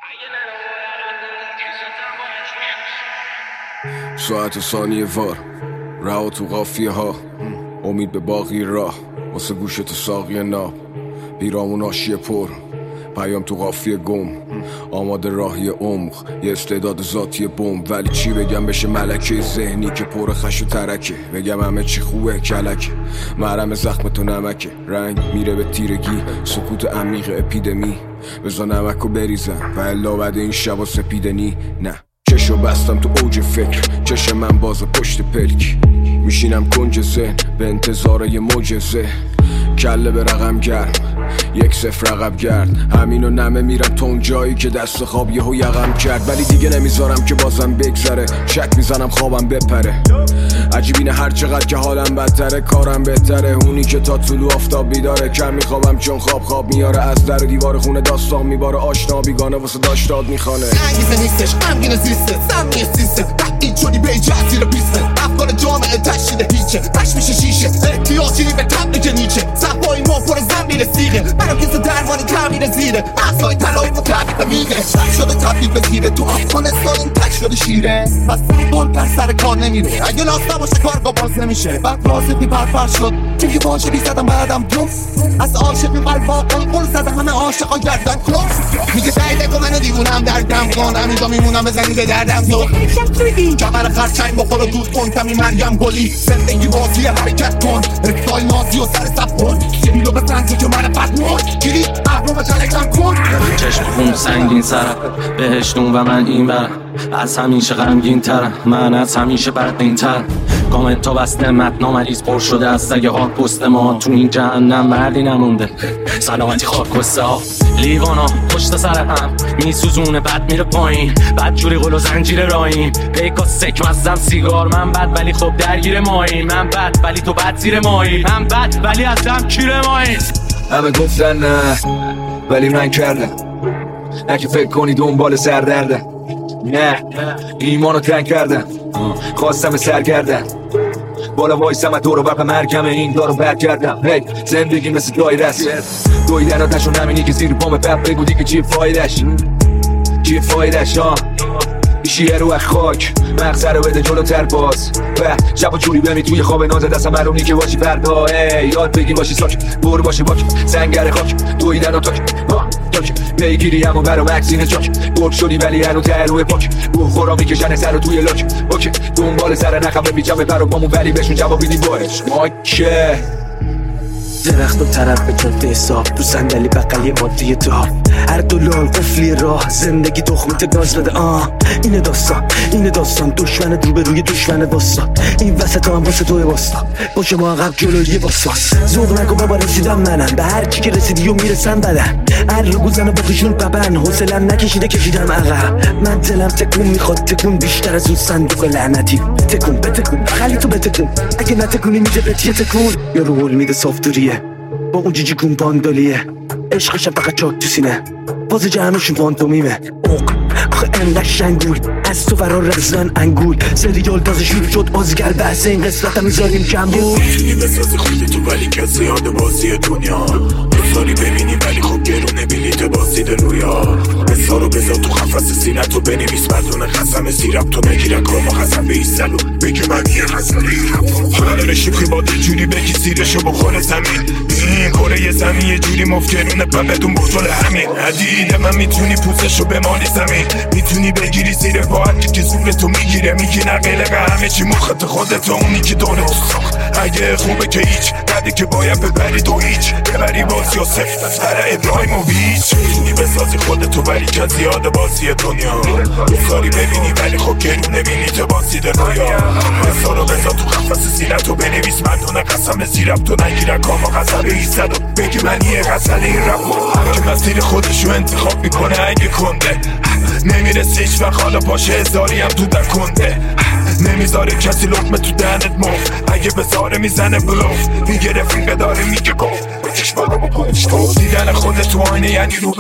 ساعت ثانیه وار رها تو قافیه ها، امید به باقی راه واسه گوشت ساقی ناب، بیرامون آشیه پر پیام تو قافیه گم، آماده راهی عمق یه استعداد ذاتی بمب. ولی چی بگم بشه ملکه ذهنی که پر خش و ترکه، بگم همه چی خوبه کلکه، مرهم زخم تو نمکه، رنگ میره به تیرگی، سکوت عمیق اپیدمی، بزا نمکو بریزم و الا بعد این شبا سپیدنی. نه چشو بستم تو اوج فکر، چش من باز پشت پلک، میشینم کنج ذهن به انتظار یه معجزه، کله به رقم گرم 1-0 عقب گرد، همینو نمه میرم تو اون جایی که دست خواب یهو یقم کرد. ولی دیگه نمیذارم که بازم بگذره، شک میزنم خوابم بپره، عجیب اینه هر چقدر که حالم بدتره کارم بهتره، اونی که تا طلوع آفتاب بیداره، کم میخوابم چون خواب میاره، از در و دیوار خونه داستان میباره، آشنا بیگانه واسه داشتاد میخوانه. انگیزه نیستش غمگین زیسته سمی سیسته این چونی به ایجاد زیر پیسته، افکار جامعه تشکیل هیچه، پش میشه شیشه احتیاجی به تبلیغ نیچه، صفای ما پر زمین سیغه، منم کسی درمانی کمین زیره، اصلای تلایی مطبیق میگه، شده تبلیغ به زیره، تو افغانستان این تک شده شیره، پس بول پر سر کار نمیره، اگه لاست نباشه کارگاه باز نمیشه، بعد رازقی پرپر شد چون که باشه بی زدم بعدم جم، از عاشقی قلب واقعی قل زده همه عاشقا گردن کلوم، میگه سعیده که منو دیوونم دردم کن، همینجا میمونم بزنی به دردم تو کمر خرچنگ بخور و دود کن کمی مریم گلی، زندگی بازی حرکت کن رکتای نازی و سر سب کن، سیبیلو به سنگی که من پت مون گیری احرو به تلگرام کن، چشم خون سنگین سرم بهشتون و من این برم، از همیشه غمگین ترم، من از همیشه بدبین ترم، کامنت ها بسته متنا مریض پر شده از سگ هاک پست ما، تو این جهنم مردی نمونده سلامتی خاک کسته ها، لیوانا پشت سر هم میسوزونه بد میره پایین، بد جوری قل و زنجیر رایم، پیکا سک مزدم سیگار، من بد ولی خب درگیر ماییم، من بد ولی تو بد زیر مایی، من بد ولی از دم کیر مایی. همه گفتن نه ولی من کردم، نه که فکر کنی دنبال سردردم، نه ایمانو تنگ کردم، خواستم سرگردم، بالا وایسم دور و بر مرگم این دارو بر کردم، هی زندگی مثل دایره است، دویدن آتش و نمینی که زیر پام بب بگو دیگه چیه فایدش، چیه فایدش ها، شیه رو خاک مغزه رو بده جلوتر باز و شب و جوری بمی توی خواب نازه دستم مرونی که باشی فردا، یاد بگی باشی ساک بور باشی باک سنگر خاک دویدن و تاک پیگیری همون برا وکسین چاک، برد شدی ولی هنو تروه پاک، روح خورا میکشن سر رو توی لاک، اوکی دنبال سر نخم ببیجم به پر پامون ولی بهشون جواب بیدی باش ماکه درخت و طرف به جاده حساب، تو صندلی بغلی مادی دار، هر دلال قفلی راه، زندگی تخمت گاز بده اینه داستان دشمن رو به روی دشمن واسا، این وسط هم واسه توی واسا، باشه ما عقب جلوی واساس، ذوق نکن بابا رسیدم منم، به هر چی که رسیدی و میرسن بدن، هر رو گوزن و بخیشون ببن، حوصلم نکشیده کشیدم عقب، من دلم تکون میخواد تکون بیشتر از اون صندوق لعنتی، بتکون بغلی تو بتکون، اگه نتکونی میده بهت یه تکون، یا رو هول میده صافتوریه با اون جیجی کون باندالیه، عشقشم فقط چاک تو سینه، باز جهنمشون فانتومیمه، آخه انقدر شنگول از تو فرار رزن انگول، سریال تازه شروع شد آزگر بحث این قسمت هم میذاریم کم بود، میتونی بسازی خودی تو ولی کسی یاد بازی دنیا، بساری ببینی ولی خب گرونه بلیت بازید رویا، بسارو بذار تو خفص سینتو بنویس مردون قسم سیرم تو نگیرن کارما قسم به ایستلو بگه من یه قسم حالا نرشی خیباد جوری بگی سیرشو بخوره زمین، این کره زمین یه جوری مفکرونه بدون بطول همین، حدیده من میتونی پوزشو بمالی زمین، میتونی بگیری زیر باید که زور تو میگیره، میگی نقلقه همه چی مخط خودت اونی که داره تو ساخت، اگه خوبه که هیچ بعدی که باید ببری تو هیچ ببری بازی و سفت سر ابراهیم و بیچ، میتونی بسازی خودتو ولی که زیاد بازی دنیا، بساری ببینی ولی خب گرونه بینی تو بازی رویا، بسارو بذار تو قفص سینتو بنویس مردون قسم زیرم تو نگیره کاما قسم ایستد و بگی من یه غزل این رپ که مسیر خودشو انتخاب میکنه اگه کنده، نمیرسه هیچ وقت حالا باشه هزاری هم تو در کنده، نمیذاره کسی لقمه تو دهنت مفت، اگه بذاره میزنه بلوف، میگه رفیقه داره میگه گفت بچش بالا با پایش دیدن خودت تو آینه یعنی رو به رو شدن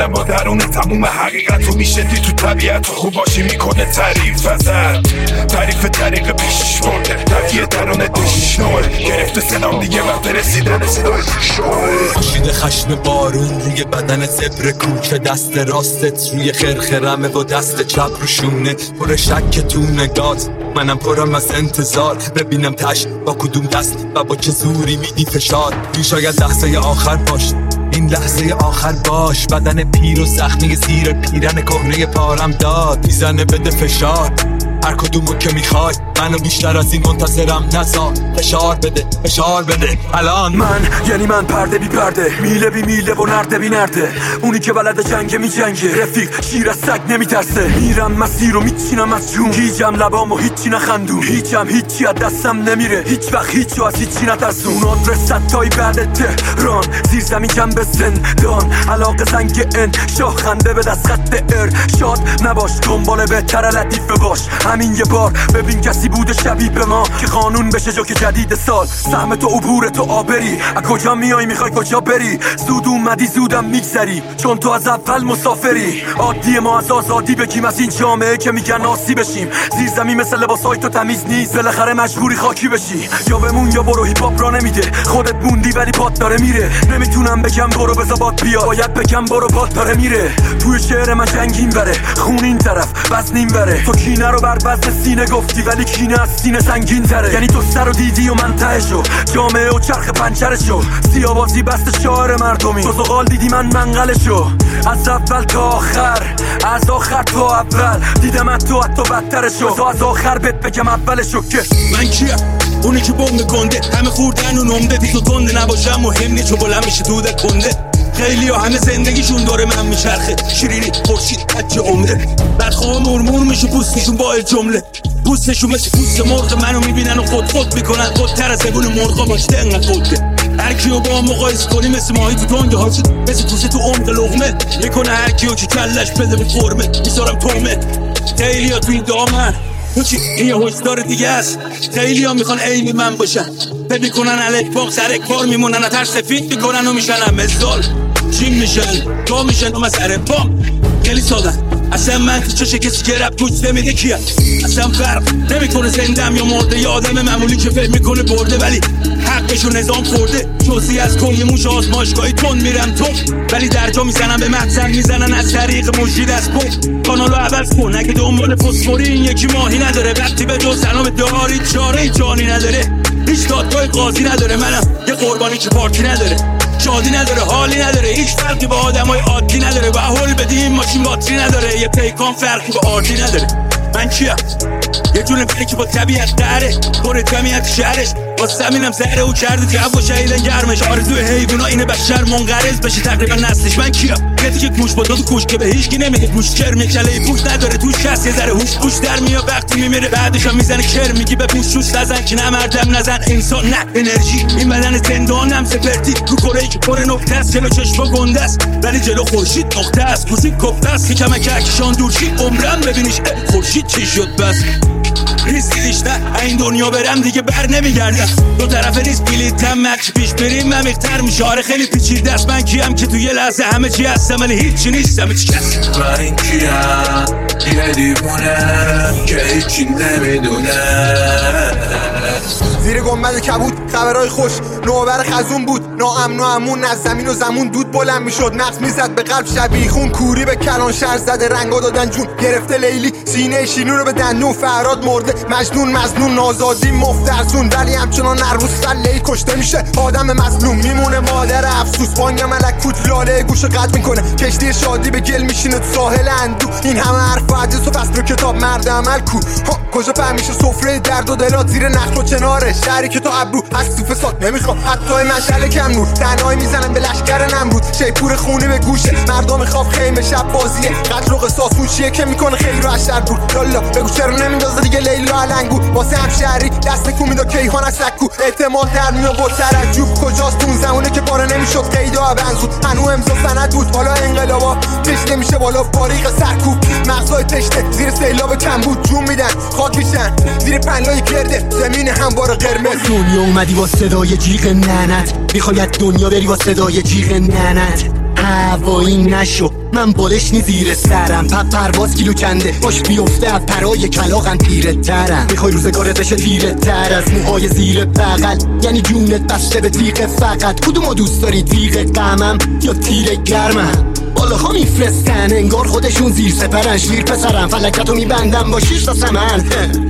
دلم با درون تموم حقیقت و میشه دید تو طبیعت و خوب باشی میکنه تعریف ازت تعریف طریق پیشش برده تفیه درون دشش نوه گرفته سلام دیگه وقت رسیدن صدای شوه کشیده خشم بارون روی بدن زبر کوچه دست راستت روی خرخرمه و دست چپ رو شونه پر شک تو نگات منم پرم از انتظار ببینم تش با کدوم دست و با چه زوری میدی فشار شاید لحظه آخر باش این لحظه آخر باش بدن پیر و زخمی زیر پیرن کهنه پارم داد میزنه بده فشار هر کدومو که میخوای منو بیشتر از این منتظرم نزار فشار بده فشار بده الان من پرده بی پرده میله بی میله و نرده بی نرده اونی که بلد جنگه می جنگه رفیق شیر از سگ نمیترسه میرم مسیر رو میچینم از جون گیجم لبامو هیچی نخندون هیچم هیچی از دستم نمیره هیچ وقت هیچو از هیچی نترسون آدرس ستایی بعد تهران زیر زمین کم به زندان علاقه زنگ ان شاه خنده به دست خط شاد نباش دنبال بهتر لطیفه باش همین یه بار ببین کسی بوده شبیه به ما که قانون بشه جو که جدید سال سهم تو عبور تو آبری از کجا میای میخوای کجا بری زود اومدی زودم میگذری چون تو از اول مسافری عادی ما از آزادی بگیم از این جامعه که میگن آسی بشیم زیر زمین مثل لباسای تو تمیز نیست بالاخره مجبوری خاکی بشی یا بمون یا برو هیپ هاپ را نمیده خودت موندی ولی پات داره میره نمیتونم بگم برو بذار باد بیا باید بگم برو پات داره میره توی شعر من جنگین بره خون این طرف وزنین بره تو کینه رو بر وزن سینه گفتی ولی کینه از سینه سنگین تره یعنی تو سر رو دیدی و من تهشو جامعه و چرخ پنچرشو سیاوازی بست شعر مردمی تو زغال دیدی من منقلشو از اول تا آخر از آخر تا اول دیدم تو حتی بدترشو تو از آخر بهت بگم اولشو که من کیم اونی که بمب گنده همه خوردن و نمده دیگه گنده نباشم مهم نیست چون بلند میشه دوده کنده خیلی ها همه زندگیشون داره من میچرخه شیرینی خورشید حج عمره بدخواه مرمور میشه پوستشون با جمله پوستشون مثل پوست مرغ منو میبینن و خود میکنن خودتر از زبون مرغا باشته انقدر خوده هر کیو با هم مقایسه کنی مثل ماهی تو دنگ هاچی مثل توسه تو عمق لغمه میکنه هر کیو که کلش بده به فرمه میذارم تومه خیلی ها تو این دامن تو چی؟ این یه هشدار دیگه است خیلی ها میخوان عین من باشن فکر میکنن الک باق سر کار میمونن ترس فکر میکنن و میشن هم مثال چین میشن تا میشن و مسئله پام خیلی سادن اصلا من تو چشه کسی که رب گوش نمیده کیه اصلا فرق نمیکنه زندم یا مرده یا آدم معمولی که فکر میکنه برده ولی حقشو نظام خورده جزئی از کن یه موش آزمایشگاهی تون میرم تو ولی درجا میزنن به مقصد میزنن از طریق مجید از پون کانالو عوض کن اگه دنبال فسفوری این یکی ماهی نداره وقتی به جز سلام داری چاره جانی نداره هیچ دادگاه قاضی نداره منم یه قربانی که پارتی نداره شادی نداره حالی نداره هیچ فرقی با آدمای عادی نداره و هول بدیم ماشین باتری نداره یه پیکان فرقی با عادی نداره من کیم یه جون فکر که با طبیعت داره پر جمعیت شهرش واسه همینم زهره او کرده جو و شهیدن گرمش آرزوی حیوونا اینه بشر منقرض بشه تقریبا نسلش من کیم یه دیگه گوش با دو کوش که به هیچ کی نمیگه گوش کرم کله پوش نداره توش کس یه ذره هوش پوش در میاد وقتی میمیره بعدش هم میزنه کر میگی به پوش شوش نزن که نمردم نزن انسان نه انرژی این بدن زندانم سپرتی رو کره‌ای که پر نقطه است جلو چشم گنده است ولی جلو خورشید نقطه است کوزید گفته است که کمک کشان دورشی عمرم ببینیش خورشید چی شد بس ریسکیش نه این دنیا برم دیگه بر نمیگردم دو طرف ریسک بلیتم مکش پیش بریم عمیق‌تر میشه آره خیلی پیچیده است من کیم که تو یه لحظه همه چی هستم ولی هیچی نیستم هیچ کس من کیم یه دیوونه که هیچی نمیدونه زیر گنبد کبود خبرهای خوش نوبر خزون بود ناامن و امون از زمین و زمون دود بلند میشد نقص میزد به قلب شبیه خون کوری به کلان شهر زده رنگا دادن جون گرفته لیلی سینه شیرین رو به دندون فراد مرده مجنون مظنون آزادی مفترزون ولی همچنان هر روز سله‌ای کشته میشه آدم مظلوم میمونه مادر افسوس بانگ ملکوت لاله گوش قطع میکنه کشتی شادی به گل میشینه تو ساحل اندو این همه حرف حدیث و فصل و کتاب مرد عمل کو کجا فهمیشه سفره درد و دلات زیر نخل و چناره شهری که تو ابرو از تو فساد نمیخواد حتی مشعل کم نور تنهایی میزنن به لشکر نمرود شیپور خونه به گوشه مردم خواب خیمه شب بازیه قتل و قصاص اون چیه که میکنه خیر و اشر دور لالا بگو چرا نمیندازه دیگه لیلا علنگو واسه همشهری دست کو میداد کیهان از سکو اعتماد در میاد با ترجوب کجاست اون زمونه که پاره نمیشد قیدا بنزود هنو امضا سند بود حالا انقلابا پیش نمیشه بالا باریق سرکوب مغزای تشته زیر سیلاب کم بود جون میدن خاک میشن زیر پنلای گرده زمین هموار قرمز دنیا اومدی با صدای جیغ ننت میخواد دنیا بری با صدای جیغ ننت هوایی نشو من بالش نی زیر سرم پرواز کیلو کنده باش بیفته از پرای کلاغم پیره ترم میخوای روزگارت بشه تیره تر از موهای زیر بغل یعنی جونت بسته به تیغ فقط کدومو دوست داری تیغ غمم یا تیر گرمم بالاها میفرستن انگار خودشون زیر سپرن شیر پسرم فلکتو میبندم با 6 تا سمن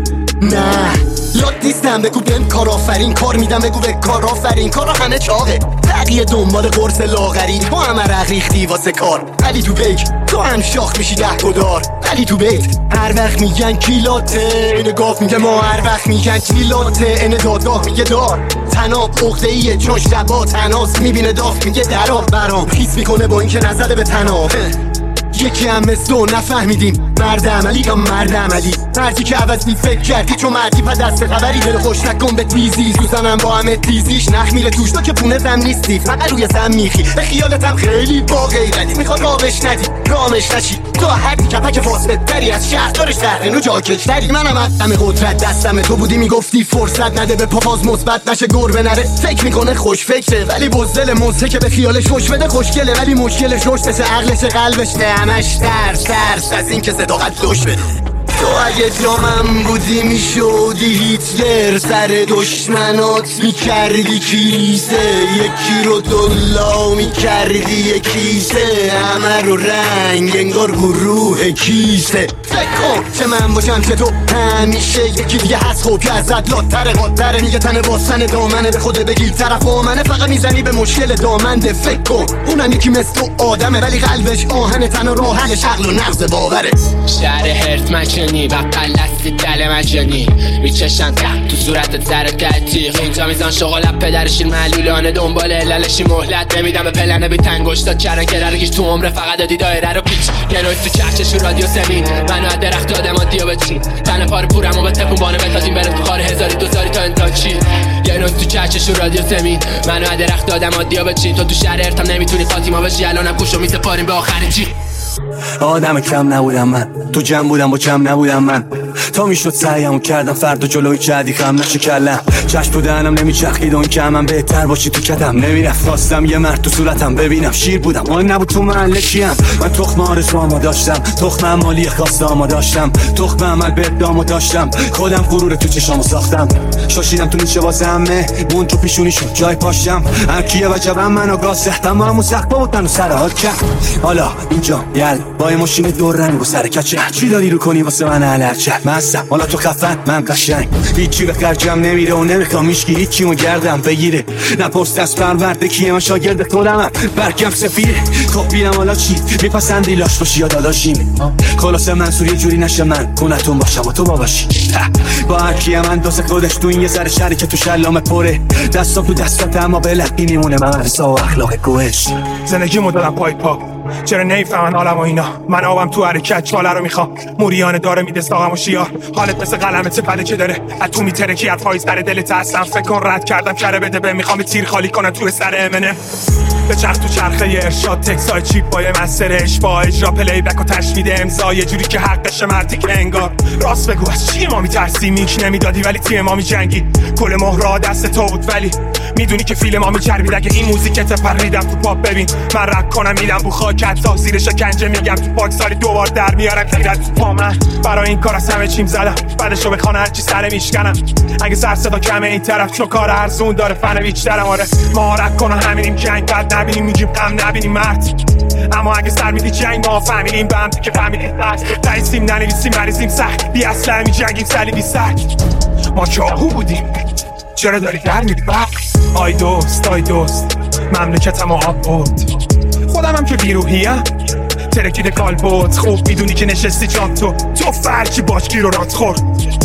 نه یاد نیستم بگو بهم کارآفرین کار میدم بگو به کارآفرین کارا همه چاقه بقیه دنبال قرص لاغری تو هم عرق ریختی واسه کار ولی تو بیک تو هم شاخ میشی 10 دلار ولی تو بیت هر وقت میگن کیلاته این گاف میگه ما هر وقت میگن کیلاته این دادگاه میگه دار تناب عقده‌ایه چون شبا تناس میبینه داغ میگه دراب برام خیس میکنه با اینکه نزده به تناب یکی هم مثل تو نفهمیدیم مرد عملی یا مرد عملی مردی که عوض می فکر کردی چون مردی پا دست خبری دل خوش نکن به تیزی زوزنم با همه تیزیش نخ میره توش تو که پونه زم نیستی فقط روی زم میخی به خیالتم خیلی با غیرتی میخواد رامش ندی رامش نشی تو هردی کپک فاصله تری از شهردارش تحرینو جاکش تری منم عدم قدرت دستم تو بودی میگفتی فرصت نده به پاپاز مثبت نشه گربه نره فکر میکنه خوش فکره ولی بزدل موزه که به خیالش خوش بده خوشگله ولی مشکلش رشدشه عقلش قلبش همش ترس از این که صداقت لوش بده تو اگه جامم بودی میشودی هیتلر سر دشمنات میکردی کیسه یکی رو دلا میکردی یکیسه همه رو رنگ انگار گروه کیسه فکر کن چه من باشم چه تو همیشه یکی دیگه هست خوب که ازت لاتره قاتره میگه تن باستن دامنه به خود بگیر طرف آمنه فقط میزنی به مشکل دامنده فکر کن اونم یکی مثل تو آدمه ولی قلبش آهنه تن و راهنش عقل و نغز باوره شهر هرت مکنی بقل دستی دل مجانی میچشن تحت تو صورتت زر تحتیق اینجا میزان شغلت پدرشین معلولانه دنبال علالشی مهلت نمیدم به پلنه بی تنگشتا چرن که ررگیش تو عمره فقط دادی دایره رو پیچ یه نویز تو چرچش رو رادیو سمین منو از درخت آدم آدیو بچین تن پار پورم و به تپون بانه بتازیم بره تو خار 1200 تا انتان چی یه نویز تو چرچش رو رادیو سمین منو از درخت آدم آدیو بچین تو شهر هرتم نمیتونی فاطیما بشی الانم کوشو میسپاریم به آخر چی آدم کم نبودم من تو جمع بودم با کم نبودم من تا میشد سعیمو کردم فردا جلوی کردی خم نشه کلم چشم تو دهنم نمیچرخید اون که من بهتر باشی تو کتم نمیرفت خواستم یه مرد تو صورتم ببینم شیر بودم اون نبود تو محله کیم من تخم آرزوامو داشتم تخم مالی خواستامو داشتم تخم عمل به ادامو داشتم خودم غرور تو چشامو ساختم شاشیدم تو نیچه واسه همه مون تو پیشونی شد جای پاشم هر کیه وجبم منو گاسه تمامو سخت بود منو سر حال کرد حالا اینجا یل با ماشین دور رنگ و سر کچه چی داری رو کنی واسه من علرچه مستم حالا تو خفن من قشنگ هیچی به خرجم نمیره و نمیخوام هیچکی هیچیمو گردم بگیره نپرس دست پرورده کیه من شاگرد خودمم برگم سفیره خب بینم حالا چی میپسندی لاش باشی یا داداشیم خلاصه منصور یه جوری نشه من کنتون باشم و تو باشی با هر کیه من دوست خودش تو این یه ذره شری که تو شلام پره دستم تو دستات اما بلقی میمونه من رسا و اخلاق کوش زندگی مدلم پای پا چرا نمیفهمن حالم و اینا من آبم تو حرکت چاله رو میخوام موریانه داره میده ساقم و شیار حالت مثل قلمت پده که داره از تو میترکی از پایز در دلت هستم فکر کن رد کردم کره بده به میخوام تیر خالی کنم تو سر امنه به چرخ تو چرخه ارشاد تکسای چیپ با یه مسئله اشبا اجرا پلی بک و تشوید امضا یه جوری که حقش مردی که انگار راست بگو از چی ما میترسی میک نمیدادی ولی تیم ما میجنگی کل مهرها دست تو بود ولی میدونی که فیلم ما میچربید اگه این موزیکت پریدم تو پاپ ببین من رپ کنم میدم بو خاکت تا زیر شکنجه میگم تو پاک سالی 2 بار در میارم غیرت تو پا من برای این کار از همه چیم زدم بعدشو به خانه هرچی سر میشکنم اگه سر صدا کمه این طرف چون کار ارزون داره فن بیشترم آره مهارت کن و همینیم جنگ بعد نبینیم میگیم غم نبینیم مرد اما اگه سر میدی جنگ ما فهمیدیم به هم که فهمیدیم دایسیم ننویسیم مریضیم سخت بی اصلا میجنگیم سلیبی سخت ما چاهو بودیم چرا داری در میری آی دوست مملکتم آب بود خودم هم که بیروحیم ترکیده کال بود خوب میدونی که نشستی جان تو فرچی باشگی رو رات خور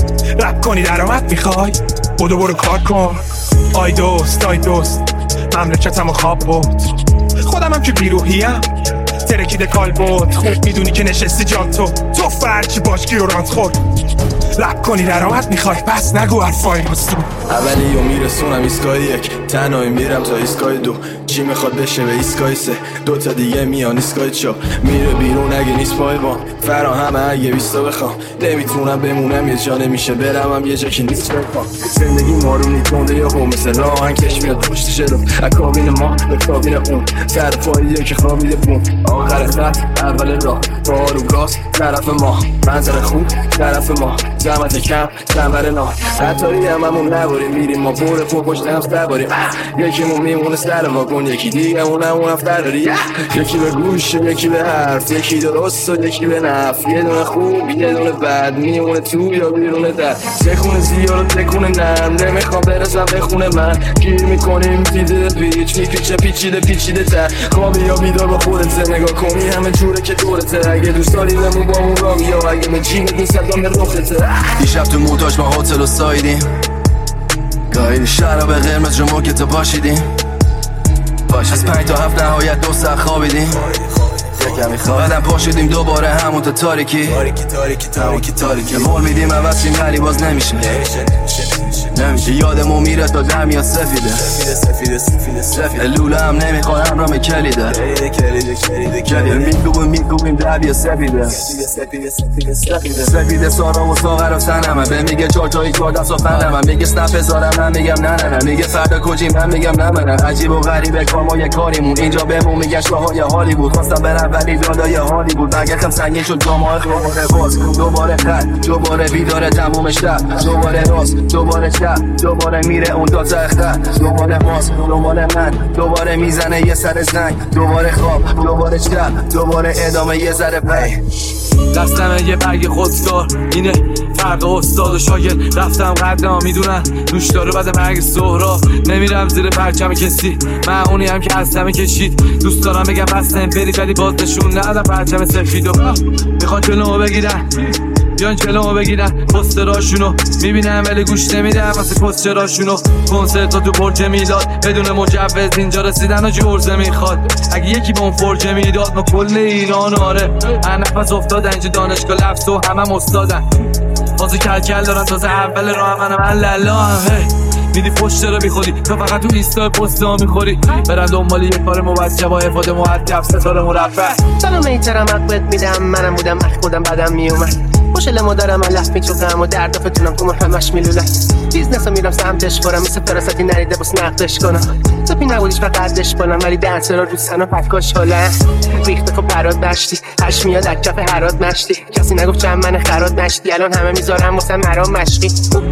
رپ کنی درآمد میخوای برو کار کن آی دوست مملکتم خواب بود خودم هم که بیروحیم ترکیده کال بود خوب میدونی که نشستی جان تو فرچی باشگی رو رات خور رپ کنی درآمد میخوای پس نگو حرفای مستون اولی و میرسونم ایستگاه 1 تنهایی میرم تا ایسکای 2 چی میخواد بشه به ایسکای 3 دوتا دیگه میان ایسکای 4 میره بیرون اگه نیست پای بام فراهمه اگه 20 بخوام نمیتونم بمونم یه جا نمیشه برم هم یه جا که نیست بخوام زندگی مارونی تونده یا هم مثل راهن کش میاد پشت شرف اکابین ما به کابین اون سر پاییه که خوابیده بون آخر خط اول راه بارو راست طرف ما منظر خوب طرف ما زحمت کم سنبر نه حتاری هممون نباریم میریم ما بور پو پشت هم سباریم یکیمون میمونه سر واگن یکی دیگه اونم افتر داری یکی به گوش یکی به حرف یکی درست و یکی به نفت یه دونه خوب یه دونه بد میمونه تو یا بیرونه در تکونه زیاد و تکونه نرم نمیخوام برسم به خونه من گیر میکنیم دیده پیچ میپیچه پیچیده تر خوابی یا بیدار با خودت نگاه کنی همه جوره که دورته اگه دوست داری بمون با اون رامی یا اگه به جیبت نیست دام به رخته دیشب تو موتاج ما هتل و سایدیم گاهی شراب قرمز جمعه که تو پاشیدیم از 5 تا 7 نهایت 2 ساعت خوابیدیم کمی بعدم پاشیدیم دوباره همون تا تاریکی مول میدیم عوضیم ولی باز نمیشه یادمون میره تا دم یا سفیده لوله هم نمیخواد همرام کلیده میگوبیم دب یا سفیده سارا و ساغر و سنمه به میگه 4 تا 4 دست و فندمه میگه سنپ بذارم من میگم نه میگه فردا کجیم من میگم نه عجیب و غریبه کارمای کاریمون اینجا بمون میگه شاهای حالی بود خواستم برم ولی دادای حالی بود نگرخم سنگین شد جامعه دوباره باز دوباره خط دوباره بیداره تموم شب دوباره راست دوباره شب دوباره میره اون دو تا اختر دوباره باز دوباره من دوباره میزنه یه سر زنگ دوباره خواب دوباره شب دوباره ادامه یه ذره پی دستم یه برگ خودکار اینه فرق استاد و شاگرد رفتم قدرم میدونن دوش داره بعد مرگ سهرا نمیرم زیر پرچم کسی من اونی هم که هستم کشید دوست دارم بگم بستم برید ولی باز نشون ندادم پرچم سفید و میخوان جلومو بگیرن بیان جلومو بگیرن پستراشونو میبینم ولی گوش نمیدم واسه پستراشونو کنسرت تو برج میلاد بدون مجوز اینجا رسیدن و جرزه میخواد اگه یکی به اون فرجه میداد ما کل ایران آره هر نفس افتادن اینجا دانشگاه لفظ و همه استادن بازی کل دارن تازه اول راه من لالا هم میدی پشت رو بیخودی تو فقط تو ایستا پست ها میخوری برن دنبال یه کار موجه با افاده مهدف ستاره مرفع سلام میترم عقبت میدم منم بودم خودم بدم میومد خوشل مادرم من لفت میچوکم و در دفتونم تو همش میلوله بیزنس رو میرم سمتش برم مثل فراستی نریده بس نقدش کنم سپی نبودیش فقدش کنم ولی دنسر رو سن و پکاش حاله ریخته خب برات نشتی هش میاد از کف حرات نشتی کسی نگفت چند من خرات نشتی الان همه میذارم واسه مرام مشقی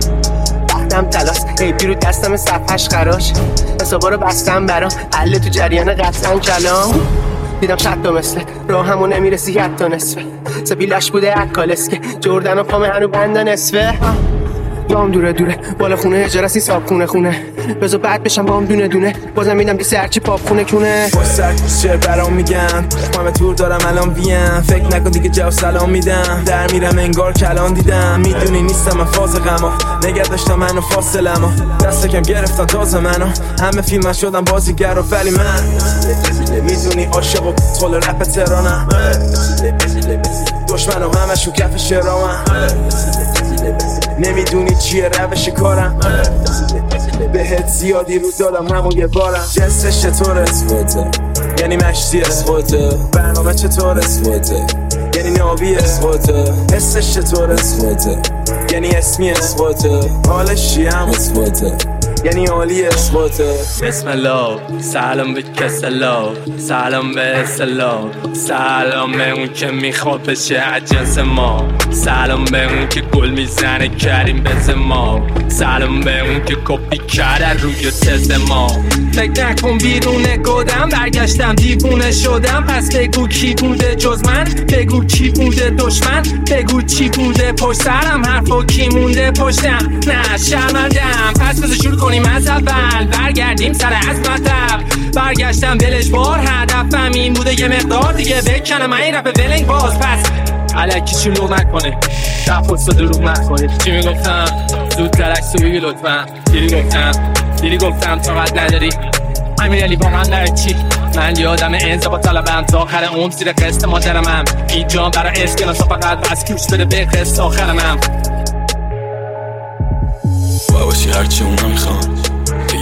وقتم تلاس ایپی رو دستم صفحش خراش حسابا رو بستم برام حل تو جریان قصدن کلام دیدم شد تا مثل راه همون نمیرسی حتی نصفه سپیلش بوده اکالسکه جردن و پامه هنو بنده نصفه بام دوره بالا خونه اجارسی ساب خونه بزا بعد بشم بام دونه بازم میدم دیسه هرچی پاپ خونه کونه باش سرکوش چه برام میگن همه تور دارم الان ویم فکر نکن دیگه جواب سلام میدم در میرم انگار کلان دیدم میدونی نیستم من فاز غما نگه داشتم منو فاصلما دست کم گرفتن تازه منو همه فیلم شدم بازیگر و ولی من میدونی عاشق و طول رپ تهرانم دشمنم همشون کف شرامم نمیدونی چیه روش کارم بهت زیادی رو دادم همون یه بارم جنسش چطوره یعنی مشتیه برنامه چطوره یعنی ناویه حسش چطوره یعنی اسمیه حالش چیه هم یعنی عالیه بسم الله سلام به کسلا سلام به اسلام سلام به اون که میخواد بشه عجنس ما سلام به اون که گل میزنه کریم بز ما سلام به اون که کپی کرده روی تز ما فکر نکن بیرون گودم برگشتم دیوونه شدم پس بگو کی بوده جز من بگو کی بوده دشمن بگو چی بوده پشت سرم حرفا کی مونده پشتم نه شرمندم پس بذار شروع کنیم از اول برگردیم سر از مطب برگشتم دلش بار هدفم این بوده یه مقدار دیگه بکنم این رپ ولنگ باز پس علکی شلوغ نکنه رفت دروغ نکنه چی میگفتم زودتر عکسو بگی لطفا دیری گفتم طاقت نداری امیرالی با من در چی من یادم انضباط طلبم تا آخر عمر زیر قسط مادرمم اینجا برای اسکناس فقط بس گوش بده به قسط آخرمم باشی هرچی اونا میخوان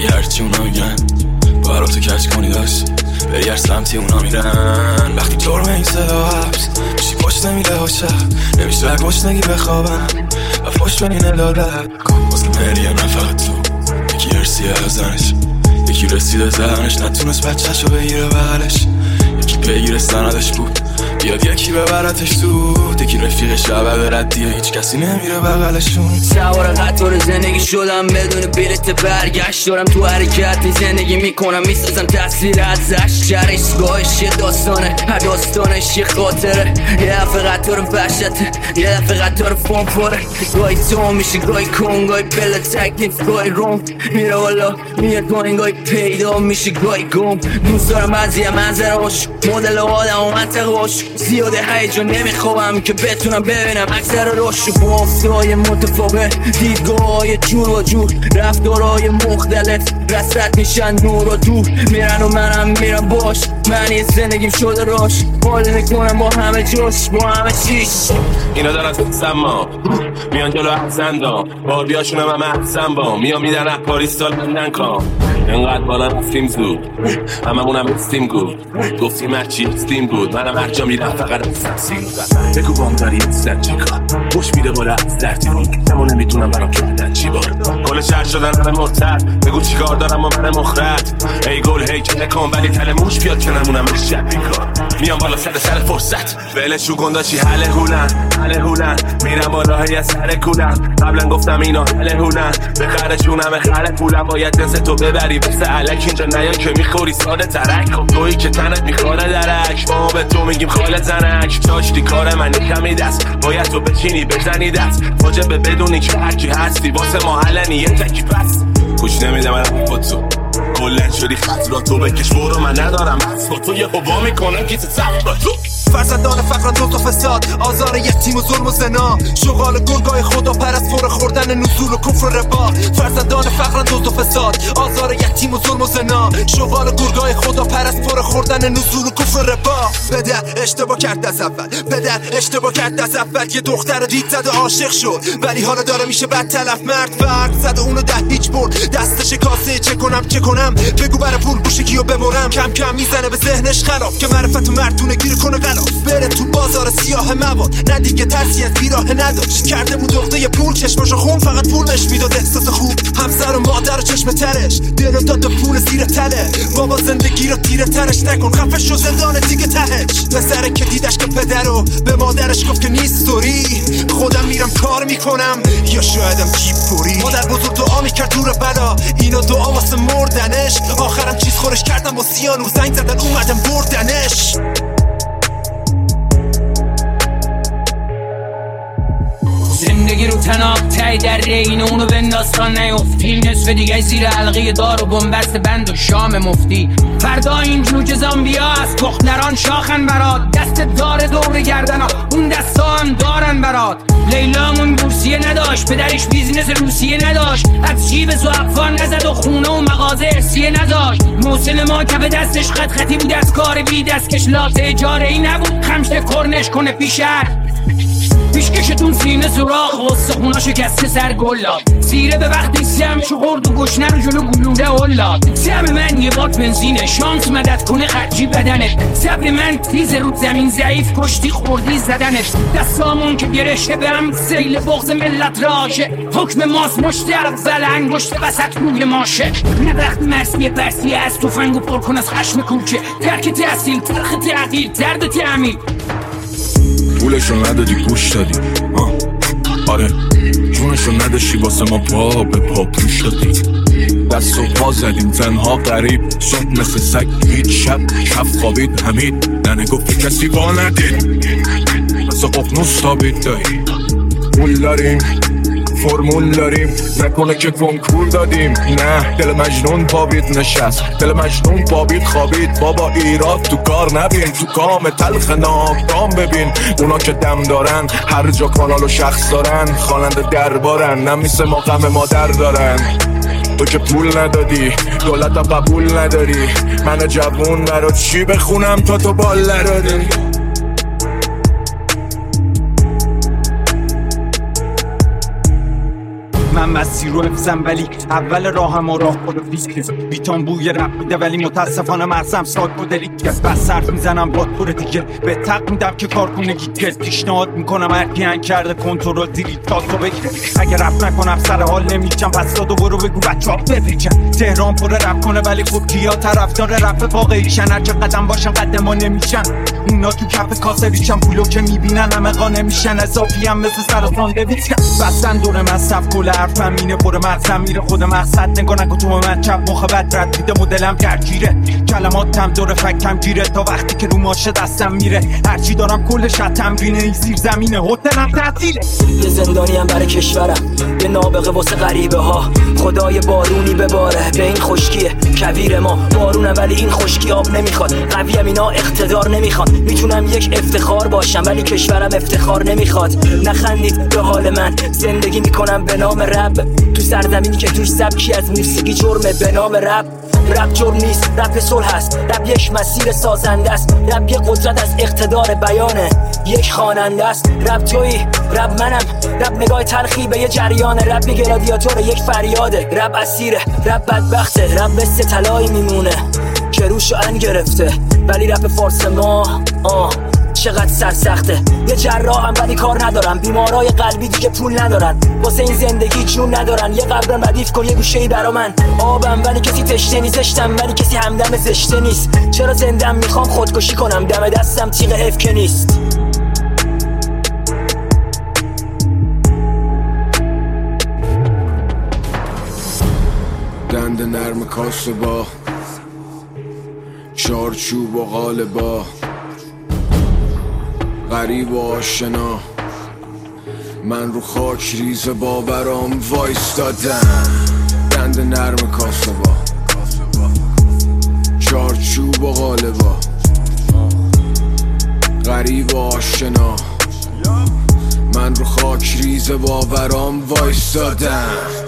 اگه هرچی اونا میگن برا تو کج کنی داشت بری هر سمتی اونا میرن. وقتی جرم این صدا حبس میشی پشت نمیده ها شب نمیشه بگوش نگی بخوابم و پشت بنی ندادت واسه مریم نفقت تو یکی ارسیه از زنش یکی رسیده زنش نتونست بچهشو بگیره بغلش یکی بگیره سندش بود بیاد یکی ببرتش تو یکی رفیق شبه برد هیچ کسی نمیره بغلشون. سوار قطار زندگی شدم بدون بلیت برگشت دارم تو حرکت زندگی میکنم میسازم تصویر ازش جرش گاهش یه داستانه هر داستانش یه خاطره یه دفعه قطار وحشته یه دفعه قطار فانفاره گاهی تو میشه گاهی کن گاهی بله تکلیف گاهی روم میره والا میاد گاهی پیدا میشه گاهی گم دوست دارم بعضی منظرهاش مدل آدم و منطقهاش زیاده هیجان نمیخوابم که بتونم ببینم اکثر روش با افتهای متفاوت دیدگاه‌های جور و جور رفتارهای مختلف رسرت میشن نور و دور میرن و منم میرم باش معنی زندگیم شده راش حال میکنم با همه جوش با همه چیش. اینا دارن تو سما میان جلو احزندام بار بیاشونم همه احزن با میان میدن اه پاریس سال بندن کام اینقدر بالا رفتیم زود هممونم استیم گود گفتیم هرچی استیم بود منم هر جا میرم فقط استیم بود بگو بام داری استن چیکار خوش میده بالا از درتیمی نمو نمیتونم برام کردن چی بار کل شهر شدن همه مرتد بگو چیکار دارم و من مخرد ای گل هی که نکن ولی تل موش بیاد که نمونم شب بیکار میام بالا سر فرصت ولشو گندا چی حله هولن میرم بالا هی از سر کولن قبلا گفتم اینا حله هولن به خرشون همه خره پولم باید دست تو ببری بسه علک اینجا نیا که میخوری ساده ترک خب تویی که تنت میخوره درک ما به تو میگیم خاله زنک داشتی کار من کمی دست باید تو بچینی بزنی دست واجبه بدونی که هرکی هستی واسه ما حلنی یه تکی پس خوش نمیده من تو کلن شدی خط را تو بکش برو من ندارم بس با تو یه هوا میکنم کیت سفت با تو فرزندان فقران دوست و فساد آزار یتیم و ظلم و زنا شغال گرگای خدا پرست فور خوردن نزول و کفر و ربا فرزندان فقران دوست و فساد آزار یتیم و ظلم و زنا شغال گرگای خدا پرست فور خوردن نزول و کفر و ربا پدر اشتباه کرد از اول یه دختر دید زد عاشق شد ولی حالا داره میشه بد تلف مرد فرق زد اونو ده هیچ برد دستش کاسه چه کنم بگو برای پول گوشگیو ببرم کم کم میزنه به ذهنش خلاف که معرفت و مردونه گیر کنه غلاف بره تو بازار سیاه مواد نه دیگه ترسی از بیراه نداشت کرده بود دغده پول چشماشو خون فقط پولش میداد احساس خوب همسر و مادر و چشم ترش دلو داد پول زیر تله بابا زندگی رو تیره ترش نکن خفه شو زندان دیگه تهش پسره که دیدش که پدرو به مادرش گفت که نیست دوری خودم میرم کار میکنم یا شایدم جیب پوری مادر بزرگ دعا میکرد دور بلا اینو دعا واسه مردنش آخرم چیز خورش کردم و سیانو زنگ زدن اومدم بردنش. زندگی رو تناب تای در رین اونو بنداستان نیفتی نصف دیگه زیر حلقه دار و بنبست بند و شام مفتی فردا این جوج زامبیا از پختران شاخن برات دست دار دور گردنا اون دستا هم دارن برات لیلامون بورسیه نداشت پدرش بیزینس روسیه نداشت از جیب زعفان نزد و خونه و مغازه ارسیه نداشت محسن ما کف دستش خطی بود از کار بی دستکش لاته اجاره ای نبود خمشه کرنش کنه پیشر پیشکشتون سینه سراخ و سخونا شکسته سر گلاد سیره به وقتی سمشو خورد و گشنه رو جلو گلوله اولاد سم من یه باد بنزینه شانس مدد کنه خرجی بدنت صبر من تیز رو زمین ضعیف کشتی خوردی زدنت دستامون که گرشته به هم سیل بغض ملت راشه حکم ماست مشت اول انگشت وسط روی ماشه نه وقت مرسی برسی از توفنگو پر کن از خشم کوچه ترک تحصیل تلخ تحقیل درد تعمیل پولشو ندادی گوش دادی آره جونشو نداشتی واسه ما پا به پا پوش دادی دست و پا زدیم زنها غریب صبح مثل سگ هیچ شب کف خوابید همید ننه گفت کسی با ندید مثل ققنوس تابید دایی پول داریم فرمول داریم نکنه که کنکور دادیم نه دل مجنون پابید نشست دل مجنون پابید خوابید بابا ایراد تو کار نبین تو کام تلخ ناکام ببین اونا که دم دارن هر جا کانال و شخص دارن خواننده دربارن نمیسه ما غم مادر دارن تو که پول ندادی دولت قبول نداری من جوون برات چی بخونم تا تو بال نداری من مسیر رو حفظم ولی اول راهم و راه خود فیزیک بیتام بوی رپ میده ولی متاسفانه مرزم ساک و دلیت بس صرف میزنم با طور دیگه به تق میدم که کار کنه گیت پیشنهاد میکنم هر کی هنگ کرده کنترل دیلیت تا تو بگیره اگه رپ نکنم سر حال نمیچم پس دادو برو بگو بچه‌ها بپیچن تهران پر رپ کنه ولی خب کیا طرفدار رپ واقعیشن هر چه قدم باشن قدما نمیشن اونا تو کف کاسه ریشن پولو که میبینن همه قانه میشن اضافی هم مثل سرطان دویچن بستن دور من صف کل حرفم اینه پر مغزم میره خود مقصد نگاه نکن تو من چپ مخبت رد میده مدلم درگیره کلماتم دور فکتم گیره تا وقتی که رو ماشه دستم میره هرچی دارم کلش از تمرینه این زیر زمینه هتلم تعطیله یه زندانیم برای کشورم یه نابغه واسه غریبه ها خدای بارونی بباره به این خشکیه کویر ما بارونه ولی این خشکی آب نمیخواد قویم اینا اقتدار نمیخوان میتونم یک افتخار باشم ولی کشورم افتخار نمیخواد نخندید به حال من زندگی میکنم به نام رب تو سرزمینی که توش سبکی از موسیقی جرمه به نام رب جرم نیست رپ صلح هست رپ یک مسیر سازنده است رپ یک قدرت از اقتدار بیانه یک خواننده است رپ تویی رپ منم رپ نگاه تلخی به یه جریان رپ یک رادیاتور یک فریاده رپ اسیره رپ بدبخته رپ مثل طلایی میمونه که روشو ان گرفته ولی رپ فارس ما چقدر سرسخته یه جراحم ولی کار ندارم بیمارای قلبی دیگه پول ندارن واسه این زندگی جون ندارن یه قبرم ردیف کن یه گوشه‌ای برا من آبم ولی کسی تشنه نیست زشتم ولی کسی همدم زشته نیست چرا زندم میخوام خودکشی کنم دم دستم تیغ حیف که نیست دند نرم کاسه با چارچوب و قالبا غریب و آشنا من رو خاک ریز باورام وایستادم دند نرم کاسه با چارچوب و قالبا غریب و آشنا من رو خاک ریز باورام وایستادم